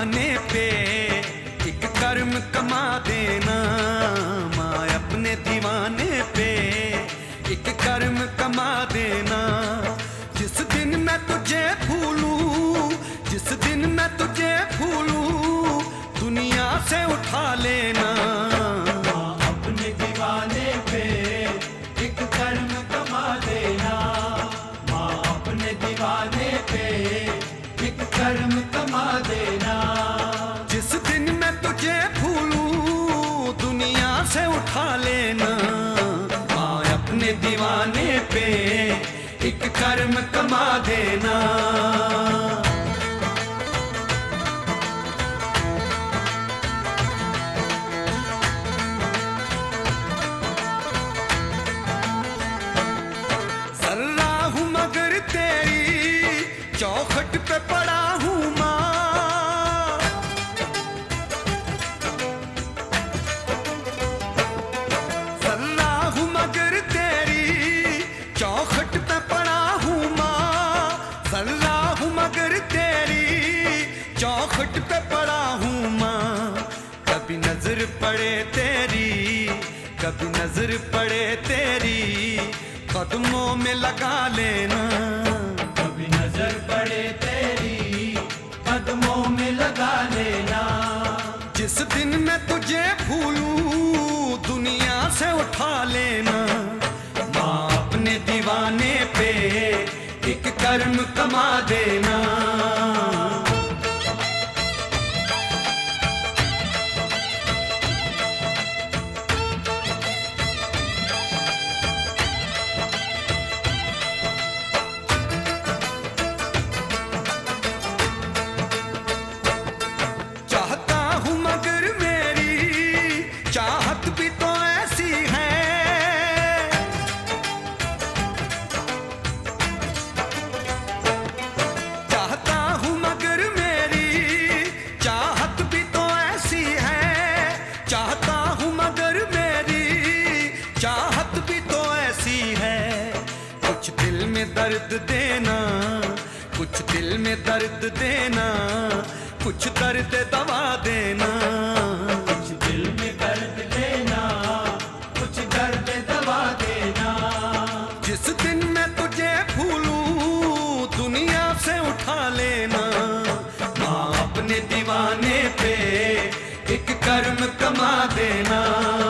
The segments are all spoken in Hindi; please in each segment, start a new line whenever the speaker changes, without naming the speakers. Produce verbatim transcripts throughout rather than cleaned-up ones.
दीवाने पे एक कर्म कमा देना। माँ अपने दीवाने पे एक कर्म कमा देना। जिस दिन मैं तुझे भूलूं, जिस दिन मैं तुझे भूलूं, दुनिया से उठा लेना।
माँ अपने दीवाने पे एक कर्म कमा देना। माँ अपने दीवाने पे एक कर्म कमा देना।
जिस दिन मैं तुझे भूलूं, दुनिया से उठा लेना। माँ अपने दीवाने पे एक कर्म कमा देना। सर्रा हूं मगर तेरी चौखट पे पड़ा हूं माँ। सर्रा हूं मगर तेरी चौखट पे पड़ा हूं माँ। सर्रा हूं मगर तेरी चौखट पे पड़ा हूं माँ। कभी नजर पड़े तेरी, कभी नजर पड़े तेरी, कदमों में लगा लेना।
कभी नजर पड़े तेरी कदमों में लगा लेना।
जिस दिन मैं तुझे भूलूं, दुनिया से उठा लेना। माँ अपने दीवाने पे एक कर्म कमा देना। चाहता हूं मगर मेरी चाहत भी तो ऐसी है। चाहता हूं मगर मेरी चाहत भी तो ऐसी है। चाहता हूं मगर मेरी चाहत भी तो ऐसी है। कुछ दिल में दर्द देना, कुछ दिल में दर्द देना, कुछ दर्द दवा देना।
कुछ दिल में दर्द देना, कुछ दर्द दवा देना।
जिस दिन मैं तुझे भूलूं, दुनिया से उठा लेना। माँ अपने दीवाने पे एक कर्म कमा देना।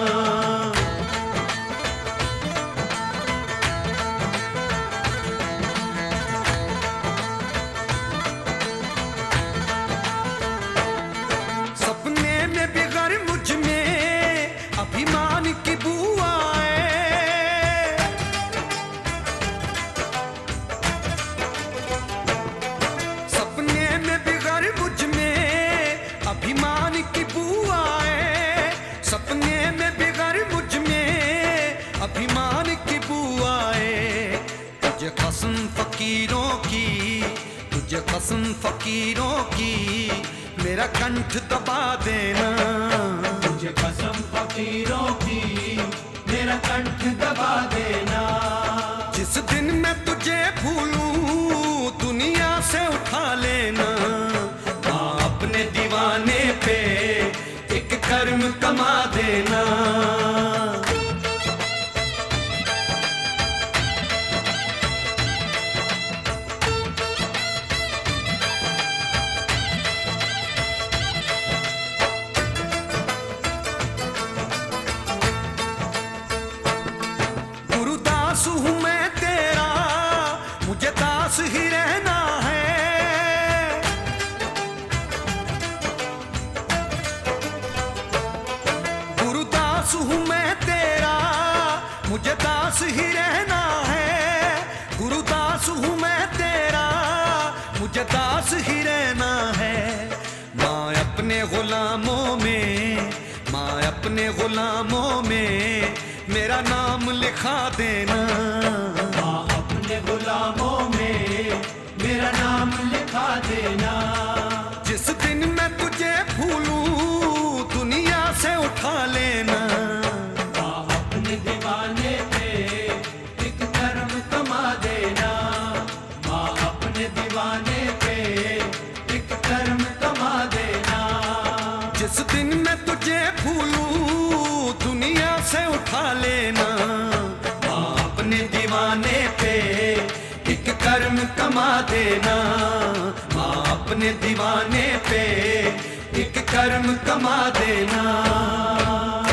सपने में बिगर मुझ में अभिमान की बुआ है। सपने में बिगर मुझ में अभिमान की बुआ है। सपने में बिगर मुझ में अभिमान की बुआ है। तुझे कसम फकीरों की, तुझे कसम फकीरों की, मेरा कंठ दबा देना।
तुझे कसम फकीरों की, मेरा कंठ दबा देना।
जिस दिन मैं तुझे भूलूं, दुनिया से उठा लेना। माँ अपने दीवाने पे एक कर्म कमा देना। गुरुदास हूं मैं तेरा, मुझे दास ही रहना है। गुरुदास हूं मैं तेरा, मुझे दास ही रहना है। गुरुदास हूं मैं तेरा, मुझे दास ही रहना है। माँ अपने गुलामों में, माँ अपने गुलामों में मेरा नाम लिखा देना।
माँ अपने गुलामों में मेरा नाम लिखा देना।
जिस दिन मैं तुझे भूलूं, दुनिया से उठा लेना।
माँ अपने दीवाने पे एक कर्म कमा देना। माँ अपने दीवाने पे एक कर्म कमा देना।
मैं तुझे भूलूं दुनिया से उठा लेना।
माँ अपने दीवाने पे एक कर्म कमा देना। माँ अपने दीवाने पे एक कर्म कमा देना।